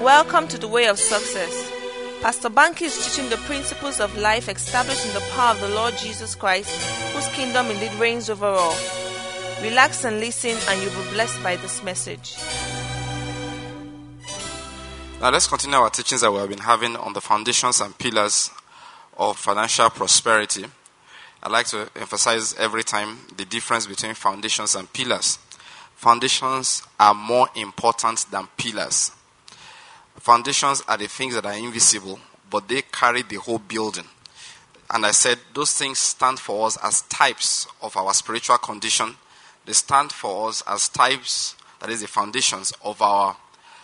Welcome to the Way of Success. Pastor Banky is teaching the principles of life established in the power of the Lord Jesus Christ, whose kingdom indeed reigns over all. Relax and listen, and you'll be blessed by this message. Now let's continue our teachings that we have been having on the foundations and pillars of financial prosperity. I like to emphasize every time the difference between foundations and pillars. Foundations are more important than pillars. Foundations are the things that are invisible, but they carry the whole building. And I said those things stand for us as types of our spiritual condition. They stand for us as types, that is the foundations of our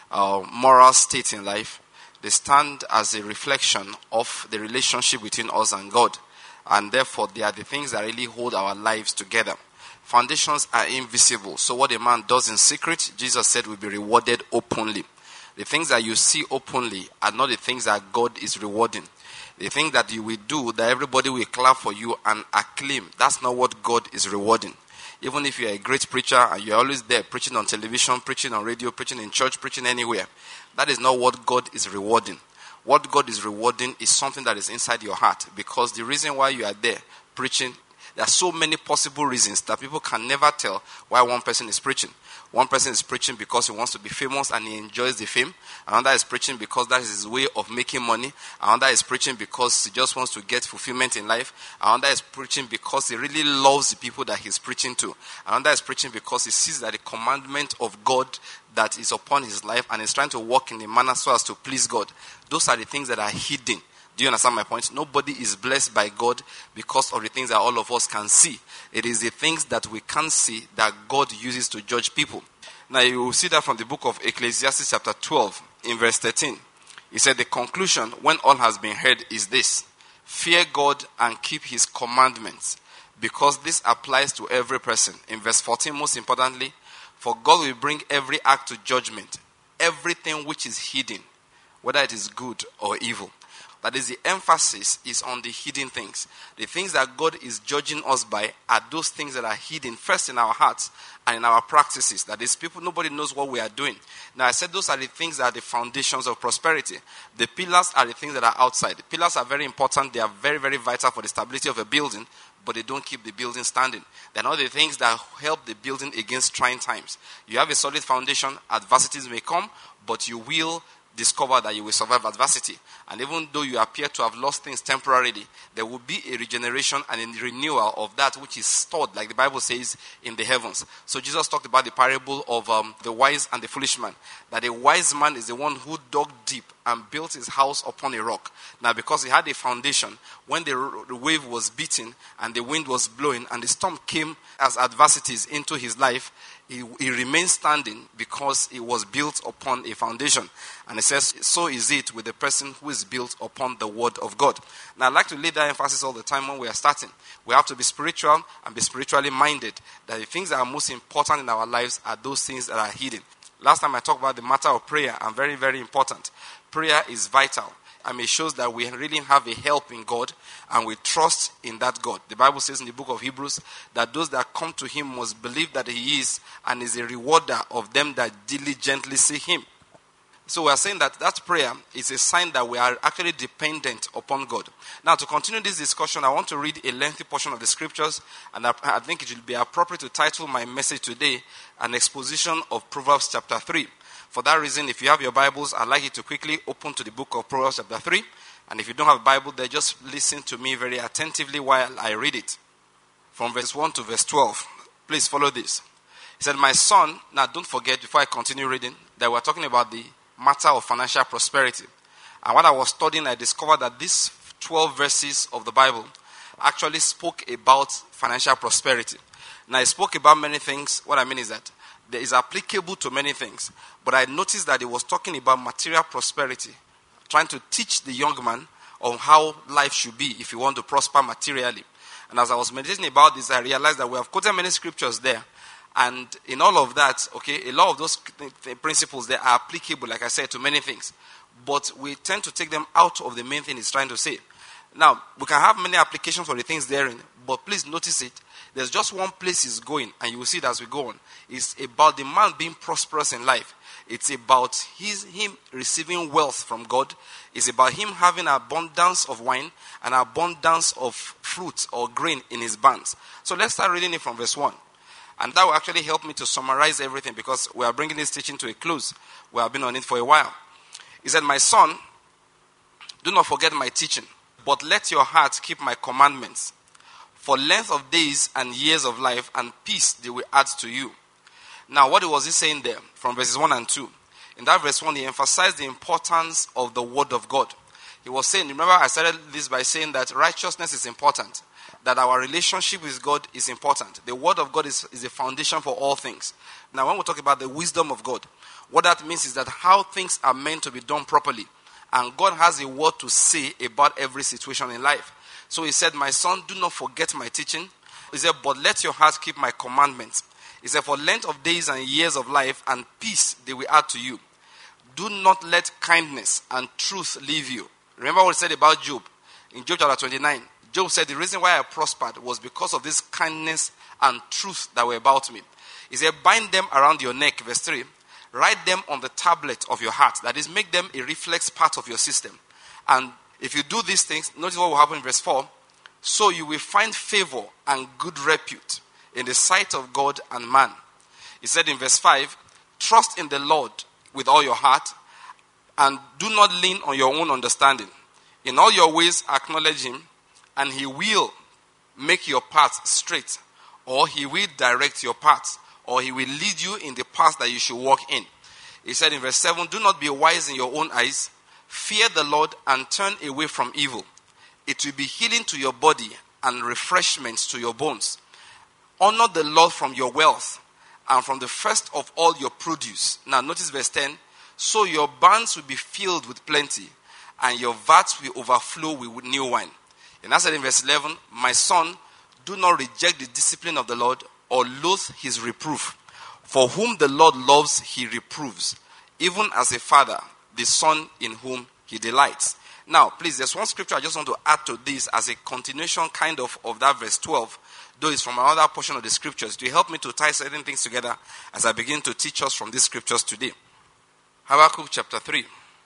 moral state in life. They stand as a reflection of the relationship between us and God. And therefore, they are the things that really hold our lives together. Foundations are invisible. So what a man does in secret, Jesus said, will be rewarded openly. The things that you see openly are not the things that God is rewarding. The thing that you will do, that everybody will clap for you and acclaim, that's not what God is rewarding. Even if you're a great preacher and you're always there preaching on television, preaching on radio, preaching in church, preaching anywhere, that is not what God is rewarding. What God is rewarding is something that is inside your heart, because the reason why you are there preaching, there are so many possible reasons that people can never tell why one person is preaching. One person is preaching because he wants to be famous and he enjoys the fame. Another is preaching because that is his way of making money. Another is preaching because he just wants to get fulfillment in life. Another is preaching because he really loves the people that he's preaching to. Another is preaching because he sees that the commandment of God that is upon his life and is trying to walk in a manner so as to please God. Those are the things that are hidden. Do you understand my point? Nobody is blessed by God because of the things that all of us can see. It is the things that we can't see that God uses to judge people. Now you will see that from the book of Ecclesiastes chapter 12 in verse 13. He said the conclusion when all has been heard is this: fear God and keep his commandments, because this applies to every person. In verse 14, most importantly, for God will bring every act to judgment, everything which is hidden, whether it is good or evil. That is, the emphasis is on the hidden things. The things that God is judging us by are those things that are hidden first in our hearts and in our practices. That is, nobody knows what we are doing. Now, I said those are the things that are the foundations of prosperity. The pillars are the things that are outside. The pillars are very important. They are very, very vital for the stability of a building, but they don't keep the building standing. They're not the things that help the building against trying times. You have a solid foundation. Adversities may come, but you will discover that you will survive adversity. And even though you appear to have lost things temporarily, there will be a regeneration and a renewal of that which is stored, like the Bible says, in the heavens. So Jesus talked about the parable of the wise and the foolish man. That a wise man is the one who dug deep and built his house upon a rock. Now, because he had a foundation, when the wave was beating and the wind was blowing and the storm came as adversities into his life, he remained standing because it was built upon a foundation. And it says, so is it with the person who is built upon the word of God. Now, I'd like to lay that emphasis all the time when we are starting. We have to be spiritual and be spiritually minded. That the things that are most important in our lives are those things that are hidden. Last time I talked about the matter of prayer, and very, very important. Prayer is vital. I mean, it shows that we really have a help in God and we trust in that God. The Bible says in the book of Hebrews that those that come to him must believe that he is and is a rewarder of them that diligently seek him. So we are saying that prayer is a sign that we are actually dependent upon God. Now, to continue this discussion, I want to read a lengthy portion of the scriptures, and I think it will be appropriate to title my message today, An Exposition of Proverbs chapter 3. For that reason, if you have your Bibles, I'd like you to quickly open to the book of Proverbs chapter 3. And if you don't have a Bible there, just listen to me very attentively while I read it. From verse 1 to verse 12. Please follow this. He said, my son, now don't forget, before I continue reading, that we're talking about the matter of financial prosperity. And when I was studying, I discovered that these 12 verses of the Bible actually spoke about financial prosperity. Now, it spoke about many things. What I mean is that it is applicable to many things. But I noticed that it was talking about material prosperity, trying to teach the young man on how life should be if you want to prosper materially. And as I was meditating about this, I realized that we have quoted many scriptures there. And in all of that, a lot of those principles there are applicable, like I said, to many things. But we tend to take them out of the main thing he's trying to say. Now, we can have many applications for the things therein, but please notice it. There's just one place he's going, and you will see it as we go on. It's about the man being prosperous in life. It's about him receiving wealth from God. It's about him having abundance of wine and abundance of fruit or grain in his barns. So let's start reading it from verse 1. And that will actually help me to summarize everything, because we are bringing this teaching to a close. We have been on it for a while. He said, "My son, do not forget my teaching, but let your heart keep my commandments. For length of days and years of life and peace they will add to you." Now, what was he saying there from verses 1 and 2? In that verse 1, he emphasized the importance of the word of God. He was saying, remember I started this by saying that righteousness is important, that our relationship with God is important. The word of God is the foundation for all things. Now, when we talk about the wisdom of God, what that means is that how things are meant to be done properly. And God has a word to say about every situation in life. So he said, "My son, do not forget my teaching." He said, "But let your heart keep my commandments." He said, "For length of days and years of life and peace they will add to you. Do not let kindness and truth leave you." Remember what he said about Job. In Job chapter 29, Job said, "The reason why I prospered was because of this kindness and truth that were about me." He said, "Bind them around your neck," verse 3. "Write them on the tablet of your heart." That is, make them a reflex part of your system. And if you do these things, notice what will happen in verse 4. "So you will find favor and good repute in the sight of God and man." He said in verse 5, "Trust in the Lord with all your heart and do not lean on your own understanding. In all your ways acknowledge him, and he will make your path straight," or he will direct your path, or he will lead you in the path that you should walk in. He said in verse 7, "Do not be wise in your own eyes. Fear the Lord and turn away from evil. It will be healing to your body and refreshment to your bones. Honor the Lord from your wealth and from the first of all your produce." Now notice verse 10. "So your barns will be filled with plenty, and your vats will overflow with new wine." And I said in verse 11, "My son, do not reject the discipline of the Lord or loathe his reproof. For whom the Lord loves, he reproves, even as a father, the son in whom he delights." Now, please, there's one scripture I just want to add to this as a continuation kind of that verse 12, though it's from another portion of the scriptures, to help me to tie certain things together as I begin to teach us from these scriptures today. Habakkuk chapter 3.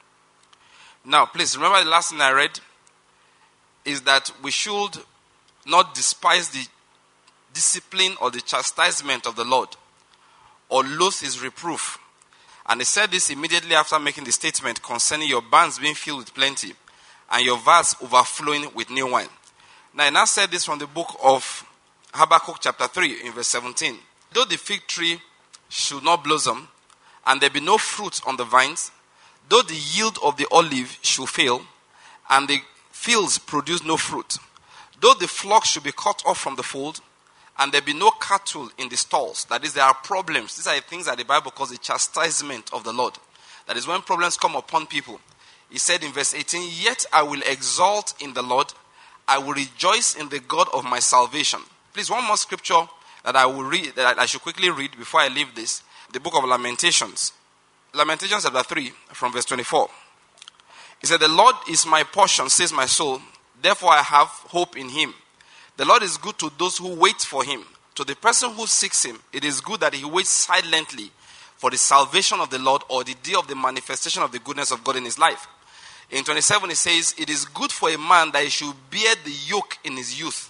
Now, please, remember the last thing I read is that we should not despise the discipline or the chastisement of the Lord or loathe his reproof. And he said this immediately after making the statement concerning your barns being filled with plenty and your vats overflowing with new wine. Now, he now said this from the book of Habakkuk chapter 3 in verse 17. "Though the fig tree should not blossom and there be no fruit on the vines, though the yield of the olive should fail and the fields produce no fruit, though the flock should be cut off from the fold and there be no cattle in the stalls," that is, there are problems. These are the things that the Bible calls the chastisement of the Lord. That is when problems come upon people. He said in verse 18, "Yet I will exult in the Lord, I will rejoice in the God of my salvation." Please, one more scripture that I will read, that I should quickly read before I leave this. The book of Lamentations. Lamentations chapter 3 from verse 24. He said, "The Lord is my portion, says my soul, therefore I have hope in him. The Lord is good to those who wait for him. To the person who seeks him, it is good that he waits silently for the salvation of the Lord, or the day of the manifestation of the goodness of God in his life." In 27 it says, "It is good for a man that he should bear the yoke in his youth.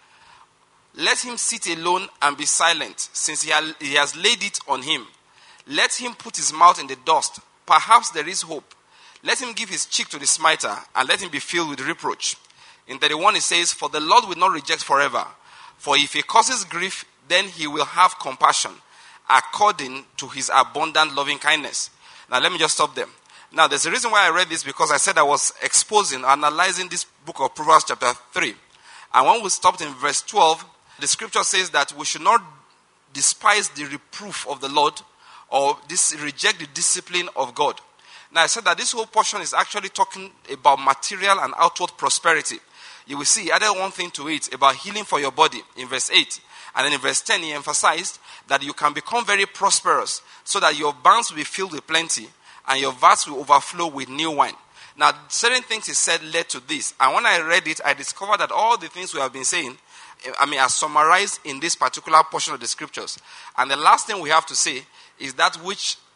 Let him sit alone and be silent, since he has laid it on him. Let him put his mouth in the dust. Perhaps there is hope. Let him give his cheek to the smiter, and let him be filled with reproach." In 31 it says, "For the Lord will not reject forever. For if he causes grief, then he will have compassion, according to his abundant loving kindness." Now let me just stop there. Now there's a reason why I read this, because I said I was analyzing this book of Proverbs chapter 3. And when we stopped in verse 12, the scripture says that we should not despise the reproof of the Lord or reject the discipline of God. Now I said that this whole portion is actually talking about material and outward prosperity. You will see he added one thing to it about healing for your body in verse 8. And then in verse 10 he emphasized that you can become very prosperous so that your barns will be filled with plenty and your vats will overflow with new wine. Now certain things he said led to this. And when I read it, I discovered that all the things we have been saying, are summarized in this particular portion of the scriptures. And the last thing we have to say is that which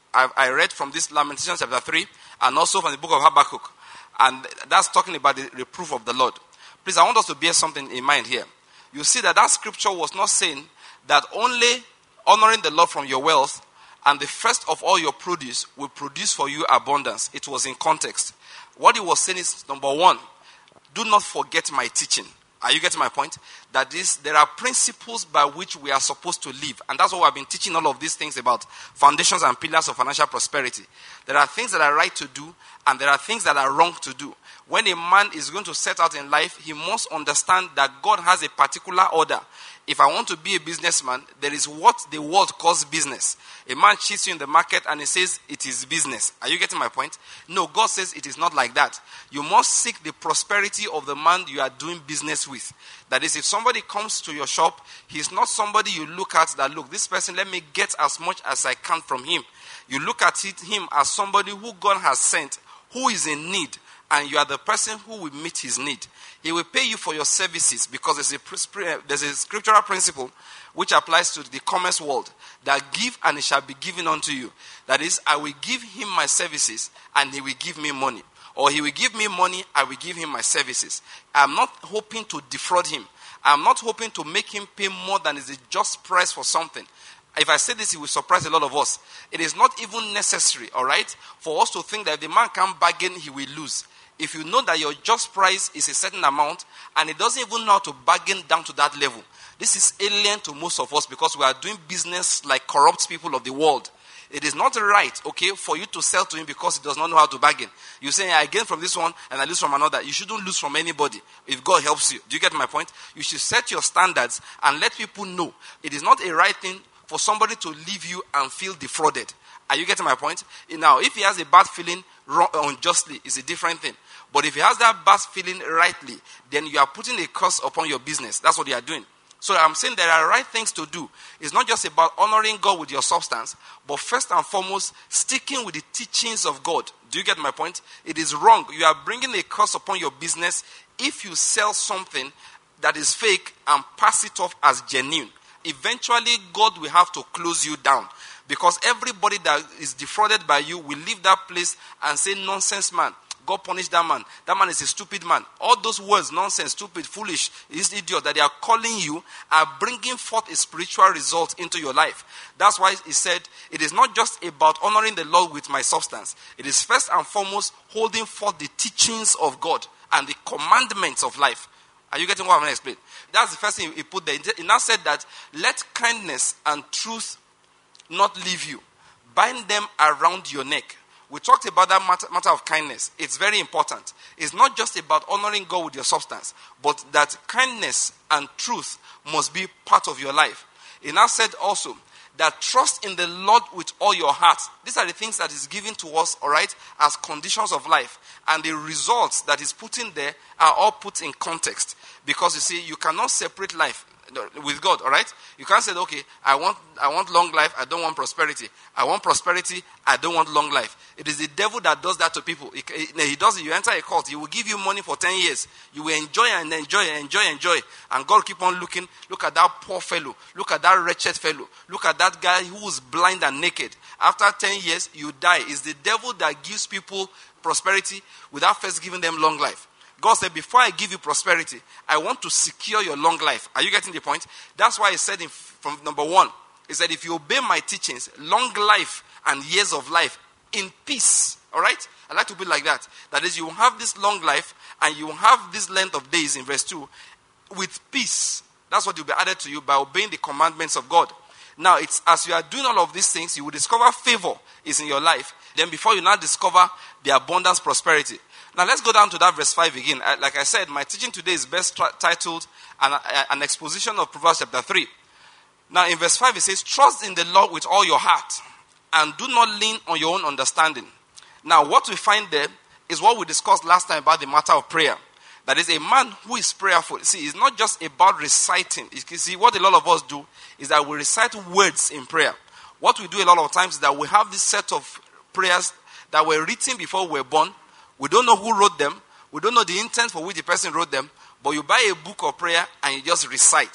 I read from this Lamentations chapter 3 and also from the book of Habakkuk. And that's talking about the reproof of the Lord. Please, I want us to bear something in mind here. You see that scripture was not saying that only honoring the Lord from your wealth and the first of all your produce will produce for you abundance. It was in context. What he was saying is, number one, do not forget my teaching. Are you getting my point? That is, there are principles by which we are supposed to live. And that's what I've been teaching all of these things about foundations and pillars of financial prosperity. There are things that are right to do, and there are things that are wrong to do. When a man is going to set out in life, he must understand that God has a particular order. If I want to be a businessman, there is what the world calls business. A man cheats you in the market and he says it is business. Are you getting my point? No, God says it is not like that. You must seek the prosperity of the man you are doing business with. That is, if somebody comes to your shop, he's not somebody you look at that, look, this person, let me get as much as I can from him. You look at him as somebody who God has sent, who is in need, and you are the person who will meet his need. He will pay you for your services because there's a scriptural principle which applies to the commerce world, that give and it shall be given unto you. That is, I will give him my services and he will give me money. Or he will give me money, I will give him my services. I'm not hoping to defraud him. I'm not hoping to make him pay more than is the just price for something. If I say this, it will surprise a lot of us. It is not even necessary, all right, for us to think that if the man can't bargain, he will lose. If you know that your just price is a certain amount and it doesn't even know how to bargain down to that level, this is alien to most of us because we are doing business like corrupt people of the world. It is not right, okay, for you to sell to him because he does not know how to bargain. You say, I gain from this one and I lose from another. You shouldn't lose from anybody if God helps you. Do you get my point? You should set your standards and let people know. It is not a right thing for somebody to leave you and feel defrauded. Are you getting my point? Now, if he has a bad feeling unjustly, it's a different thing. But if he has that bad feeling rightly, then you are putting a curse upon your business. That's what you are doing. So I'm saying there are right things to do. It's not just about honoring God with your substance, but first and foremost, sticking with the teachings of God. Do you get my point? It is wrong. You are bringing a curse upon your business if you sell something that is fake and pass it off as genuine. Eventually, God will have to close you down. Because everybody that is defrauded by you will leave that place and say, nonsense man. God punished that man. That man is a stupid man. All those words, nonsense, stupid, foolish, this idiot that they are calling you are bringing forth a spiritual result into your life. That's why he said, it is not just about honoring the Lord with my substance. It is first and foremost holding forth the teachings of God and the commandments of life. Are you getting what I'm going to explain? That's the first thing he put there. He now said that, let kindness and truth not leave you. Bind them around your neck. We talked about that matter of kindness. It's very important. It's not just about honoring God with your substance, but that kindness and truth must be part of your life. He now said also that trust in the Lord with all your heart. These are the things that is given to us, all right, as conditions of life. And the results that is put in there are all put in context. Because you see, you cannot separate life with God, all right? You can't say, okay, I want long life, I don't want prosperity. I want prosperity, I don't want long life. It is the devil that does that to people. He does it. You enter a cult, he will give you money for 10 years. You will enjoy and enjoy and enjoy and enjoy. And God keep on looking. Look at that poor fellow. Look at that wretched fellow. Look at that guy who is blind and naked. After 10 years, you die. It's the devil that gives people prosperity without first giving them long life. God said, before I give you prosperity, I want to secure your long life. Are you getting the point? That's why he said from number 1, he said, if you obey my teachings, long life and years of life in peace. All right? I like to put it like that. That is, you will have this long life and you will have this length of days in verse 2 with peace. That's what will be added to you by obeying the commandments of God. Now, it's as you are doing all of these things, you will discover favor is in your life. Then before you now discover the abundance prosperity. Now let's go down to that verse 5 again. Like I said, my teaching today is best titled an exposition of Proverbs chapter 3. Now in verse 5 it says, trust in the Lord with all your heart and do not lean on your own understanding. Now what we find there is what we discussed last time about the matter of prayer. That is, a man who is prayerful. See, it's not just about reciting. You see, what a lot of us do is that we recite words in prayer. What we do a lot of times is that we have this set of prayers that were written before we were born. We don't know who wrote them. We don't know the intent for which the person wrote them. But you buy a book of prayer and you just recite.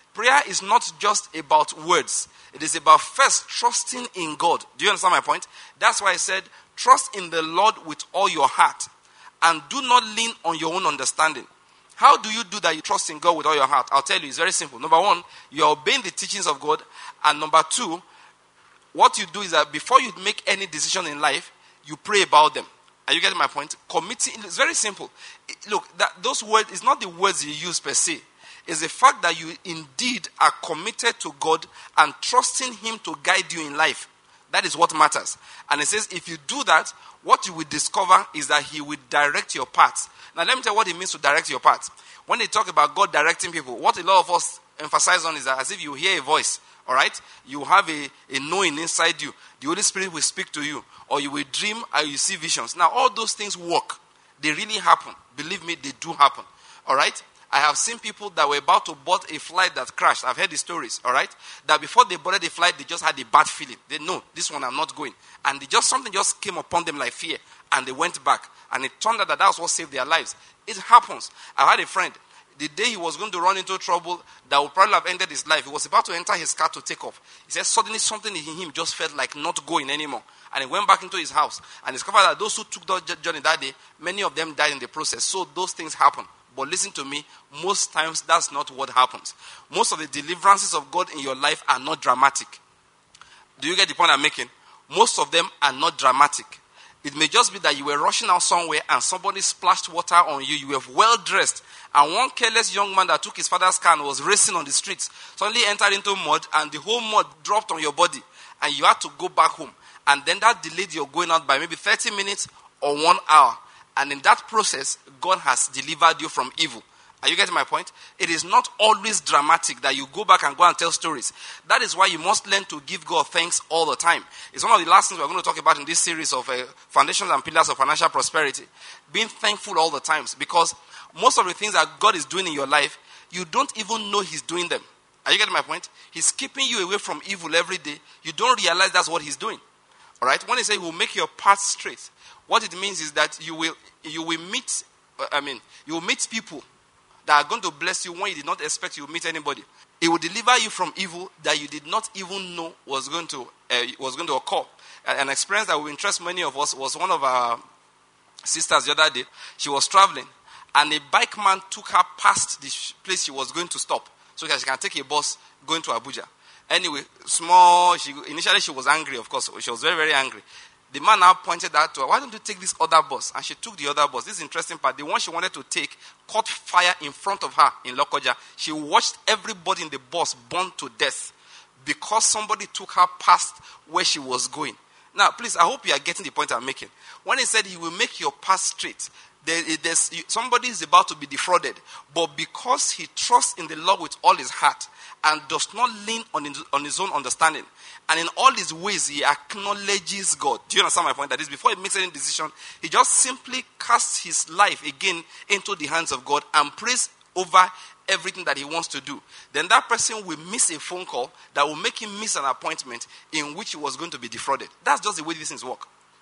Prayer is not just about words. It is about first trusting in God. Do you understand my point? That's why I said, trust in the Lord with all your heart and do not lean on your own understanding. How do you do that? You trust in God with all your heart. I'll tell you, it's very simple. Number one, you are obeying the teachings of God. And number two, what you do is that before you make any decision in life, you pray about them. Are you getting my point? Committing, it's very simple. Look, those words, it's not the words you use per se. It's the fact that you indeed are committed to God and trusting Him to guide you in life. That is what matters. And it says, if you do that, what you will discover is that He will direct your paths. Now, let me tell you what it means to direct your paths. When they talk about God directing people, what a lot of us emphasize on is that as if you hear a voice, all right? You have a knowing inside you. The Holy Spirit will speak to you. Or you will dream or you see visions. Now, all those things work. They really happen. Believe me, they do happen. All right? I have seen people that were about to board a flight that crashed. I've heard the stories, all right? That before they boarded the flight, they just had a bad feeling. They know, this one I'm not going. And something just came upon them like fear. And they went back. And it turned out that was what saved their lives. It happens. I had a friend. The day he was going to run into trouble that would probably have ended his life, he was about to enter his car to take off. He said suddenly something in him just felt like not going anymore. And he went back into his house and discovered that those who took the journey that day, many of them died in the process. So those things happen. But listen to me, most times that's not what happens. Most of the deliverances of God in your life are not dramatic. Do you get the point I'm making? Most of them are not dramatic. It may just be that you were rushing out somewhere and somebody splashed water on you. You were well dressed. And one careless young man that took his father's car and was racing on the streets suddenly entered into mud and the whole mud dropped on your body. And you had to go back home. And then that delayed your going out by maybe 30 minutes or 1 hour. And in that process, God has delivered you from evil. Are you getting my point? It is not always dramatic that you go back and go and tell stories. That is why you must learn to give God thanks all the time. It's one of the last things we're going to talk about in this series of Foundations and Pillars of Financial Prosperity. Being thankful all the times. Because most of the things that God is doing in your life, you don't even know He's doing them. Are you getting my point? He's keeping you away from evil every day. You don't realize that's what He's doing. All right? When He says He will make your path straight, what it means is that you will meet people that are going to bless you when you did not expect you will meet anybody. It will deliver you from evil that you did not even know was going to occur. An experience that will interest many of us was one of our sisters the other day. She was traveling, and a bike man took her past the place she was going to stop, so that she can take a bus going to Abuja. Anyway, initially she was angry, of course. She was very, very angry. The man now pointed out to her, why don't you take this other bus? And she took the other bus. This is the interesting part. The one she wanted to take caught fire in front of her in Lokoja. She watched everybody in the bus burn to death because somebody took her past where she was going. Now, please, I hope you are getting the point I'm making. When He said He will make your path straight, somebody is about to be defrauded. But because he trusts in the Lord with all his heart and does not lean on his own understanding, and in all his ways, he acknowledges God. Do you understand my point? That is, before he makes any decision, he just simply casts his life again into the hands of God and prays over everything that he wants to do. Then that person will miss a phone call that will make him miss an appointment in which he was going to be defrauded. That's just the way these things work.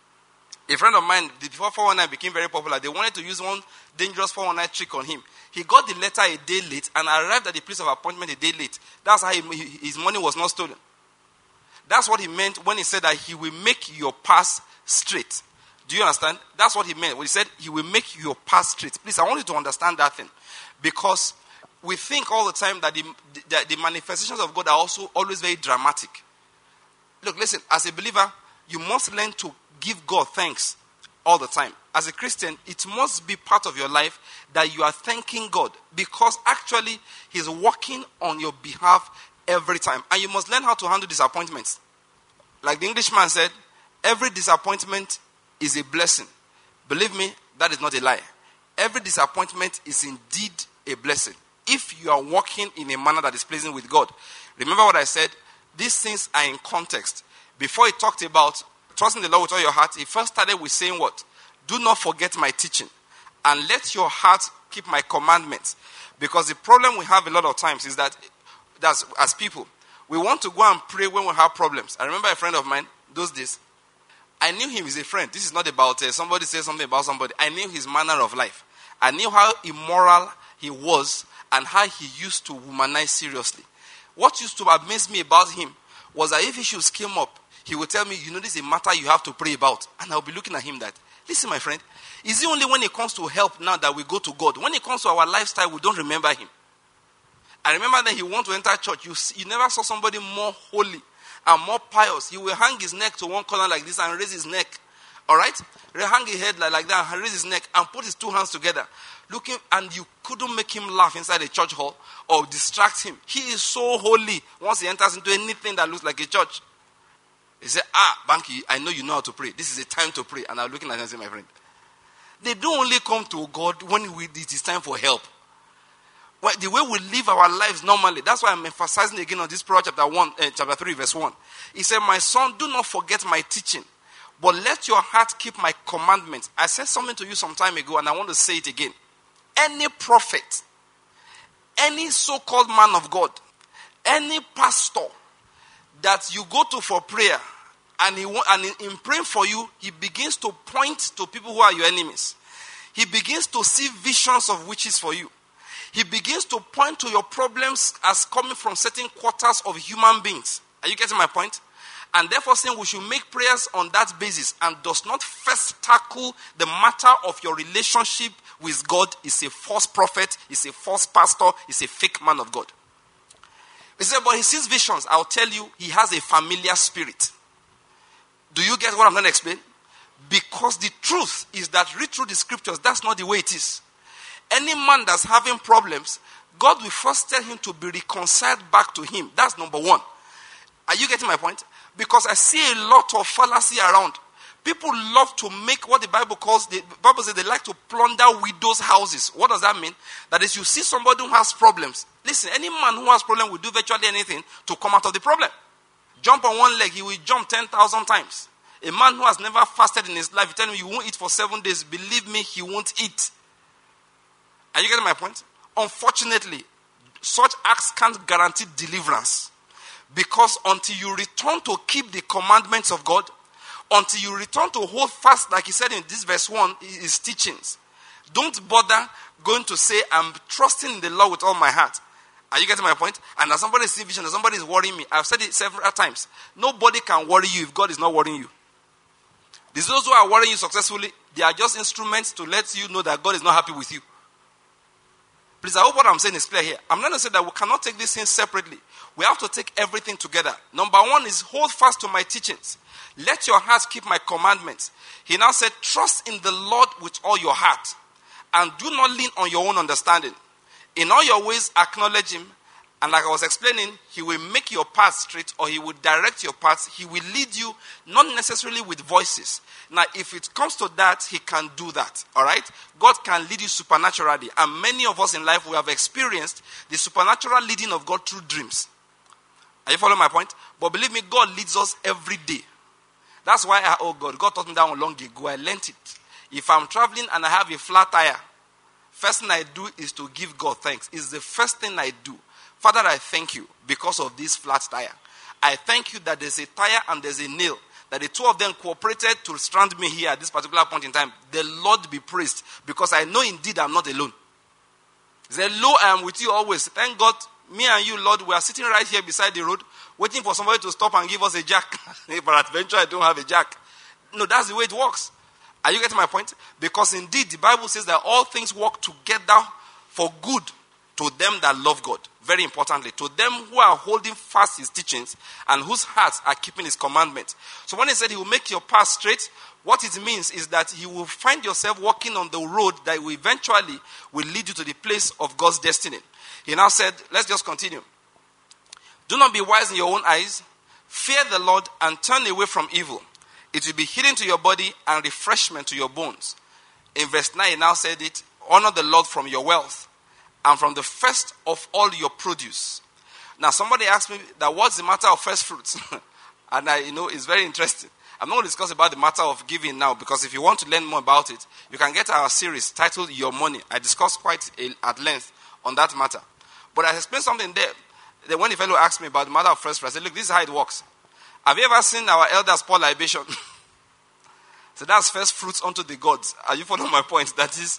A friend of mine, before 419 became very popular, they wanted to use one dangerous 419 trick on him. He got the letter a day late and arrived at the place of appointment a day late. That's how his money was not stolen. That's what he meant when he said that he will make your path straight. Do you understand? That's what he meant when he said he will make your path straight. Please, I want you to understand that thing. Because we think all the time that the manifestations of God are also always very dramatic. Look, listen, as a believer, you must learn to give God thanks all the time. As a Christian, it must be part of your life that you are thanking God because actually He's working on your behalf every time. And you must learn how to handle disappointments. Like the Englishman said, every disappointment is a blessing. Believe me, that is not a lie. Every disappointment is indeed a blessing if you are walking in a manner that is pleasing with God. Remember what I said? These things are in context. Before he talked about trusting the Lord with all your heart, he first started with saying what? Do not forget my teaching and let your heart keep my commandments. Because the problem we have a lot of times is that as people, we want to go and pray when we have problems. I remember a friend of mine, those days, I knew him as a friend. This is not about somebody says something about somebody. I knew his manner of life. I knew how immoral he was and how he used to womanize seriously. What used to amaze me about him was that if he should scheme up, he would tell me, this is a matter you have to pray about. And I'll be looking at him that, listen, my friend, is it only when it comes to help now that we go to God? When it comes to our lifestyle, we don't remember him. I remember that he wanted to enter church. You never saw somebody more holy and more pious. He will hang his neck to one corner like this and raise his neck. All right? He'll hang his head like that and raise his neck and put his two hands together. Looking, and you couldn't make him laugh inside a church hall or distract him. He is so holy once he enters into anything that looks like a church. He said, Banky, I know you know how to pray. This is a time to pray. And I'm looking at him and saying, my friend, they don't only come to God when it is time for help. Well, the way we live our lives normally, that's why I'm emphasizing again on this Proverbs chapter 3, verse 1. He said, my son, do not forget my teaching, but let your heart keep my commandments. I said something to you some time ago, and I want to say it again. Any prophet, any so-called man of God, any pastor that you go to for prayer, and in praying for you, he begins to point to people who are your enemies. He begins to see visions of witches for you. He begins to point to your problems as coming from certain quarters of human beings. Are you getting my point? And therefore saying we should make prayers on that basis and does not first tackle the matter of your relationship with God is a false prophet, is a false pastor, is a fake man of God. He said, but he sees visions. I'll tell you, he has a familiar spirit. Do you get what I'm going to explain? Because the truth is that read through the scriptures, that's not the way it is. Any man that's having problems, God will first tell him to be reconciled back to him. That's number one. Are you getting my point? Because I see a lot of fallacy around. People love to make what the Bible says they like to plunder widows' houses. What does that mean? That is, you see somebody who has problems. Listen, any man who has problems will do virtually anything to come out of the problem. Jump on one leg, he will jump 10,000 times. A man who has never fasted in his life, you tell him you won't eat for 7 days, believe me, he won't eat. Are you getting my point? Unfortunately, such acts can't guarantee deliverance. Because until you return to keep the commandments of God, until you return to hold fast, like he said in this verse 1, his teachings, don't bother going to say, I'm trusting in the Lord with all my heart. Are you getting my point? And as somebody sees vision, as somebody is worrying me, I've said it several times, nobody can worry you if God is not worrying you. Those who are worrying you successfully, they are just instruments to let you know that God is not happy with you. Please, I hope what I'm saying is clear here. I'm not going to say that we cannot take these things separately. We have to take everything together. Number one is hold fast to my teachings. Let your heart keep my commandments. He now said, trust in the Lord with all your heart and do not lean on your own understanding. In all your ways, acknowledge him. And like I was explaining, he will make your path straight, or he will direct your paths. He will lead you, not necessarily with voices. Now, if it comes to that, he can do that. All right? God can lead you supernaturally. And many of us in life, we have experienced the supernatural leading of God through dreams. Are you following my point? But believe me, God leads us every day. That's why, God taught me that one long ago. I learned it. If I'm traveling and I have a flat tire, first thing I do is to give God thanks. It's the first thing I do. Father, I thank you because of this flat tire. I thank you that there's a tire and there's a nail, that the two of them cooperated to strand me here at this particular point in time. The Lord be praised, because I know indeed I'm not alone. He said, lo, I am with you always. Thank God, me and you, Lord, we are sitting right here beside the road, waiting for somebody to stop and give us a jack. But adventure, I don't have a jack. No, that's the way it works. Are you getting my point? Because indeed, the Bible says that all things work together for good to them that love God. Very importantly, to them who are holding fast his teachings and whose hearts are keeping his commandments. So when he said he will make your path straight, what it means is that you will find yourself walking on the road that will eventually will lead you to the place of God's destiny. He now said, let's just continue. Do not be wise in your own eyes. Fear the Lord and turn away from evil. It will be healing to your body and refreshment to your bones. In verse 9, he now said it, honor the Lord from your wealth and from the first of all your produce. Now, somebody asked me that what's the matter of first fruits? And it's very interesting. I'm not going to discuss about the matter of giving now, because if you want to learn more about it, you can get our series titled Your Money. I discussed quite at length on that matter. But I explained something there. Then when the fellow asked me about the matter of first fruits, I said, look, this is how it works. Have you ever seen our elders pour libation? So that's first fruits unto the gods. Are you following my point? That is,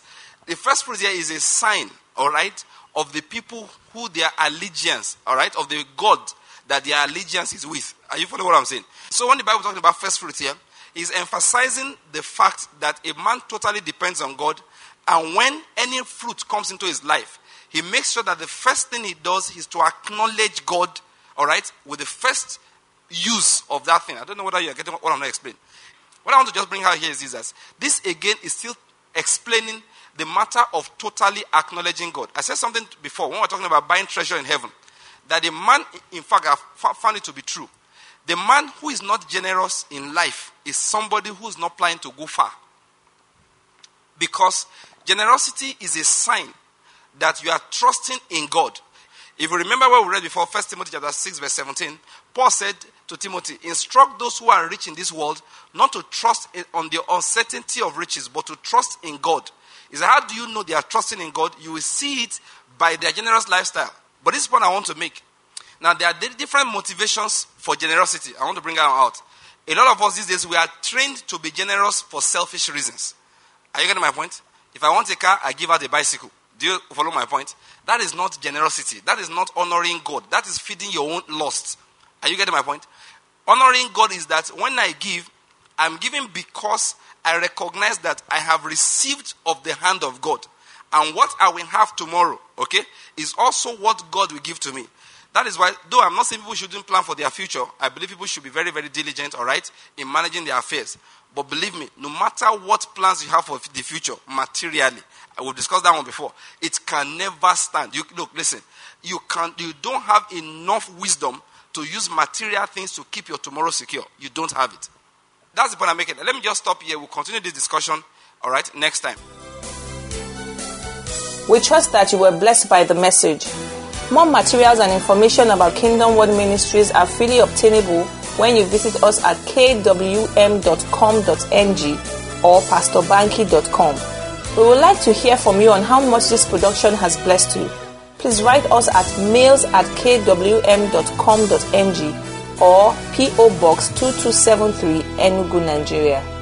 The first fruit here is a sign, all right, of the people who their allegiance, all right, of the God that their allegiance is with. Are you following what I'm saying? So when the Bible is talking about first fruit here, is emphasizing the fact that a man totally depends on God, and when any fruit comes into his life, he makes sure that the first thing he does is to acknowledge God, all right, with the first use of that thing. I don't know whether you're getting what I'm not explaining. What I want to just bring out here is this again is still explaining the matter of totally acknowledging God. I said something before when we were talking about buying treasure in heaven, that the man, in fact, I found it to be true. The man who is not generous in life is somebody who is not planning to go far. Because generosity is a sign that you are trusting in God. If you remember what we read before, 1 Timothy chapter 6, verse 17, Paul said to Timothy, instruct those who are rich in this world not to trust on the uncertainty of riches, but to trust in God. He said, how do you know they are trusting in God? You will see it by their generous lifestyle. But this is what I want to make. Now, there are different motivations for generosity. I want to bring them out. A lot of us these days, we are trained to be generous for selfish reasons. Are you getting my point? If I want a car, I give out a bicycle. Do you follow my point? That is not generosity. That is not honoring God. That is feeding your own lust. Are you getting my point? Honoring God is that when I give, I'm giving because I recognize that I have received of the hand of God. And what I will have tomorrow, okay, is also what God will give to me. That is why, though I'm not saying people shouldn't plan for their future, I believe people should be very, very diligent, all right, in managing their affairs. But believe me, no matter what plans you have for the future, materially, I will discuss that one before, it can never stand. Listen, you don't have enough wisdom to use material things to keep your tomorrow secure. You don't have it. That's the point I'm making. Let me just stop here. We'll continue this discussion, all right, next time. We trust that you were blessed by the message. More materials and information about Kingdom Word Ministries are freely obtainable when you visit us at kwm.com.ng or pastorbanky.com. We would like to hear from you on how much this production has blessed you. Please write us at mails@kwm.com.ng or P.O. Box 2273, Enugu, Nigeria.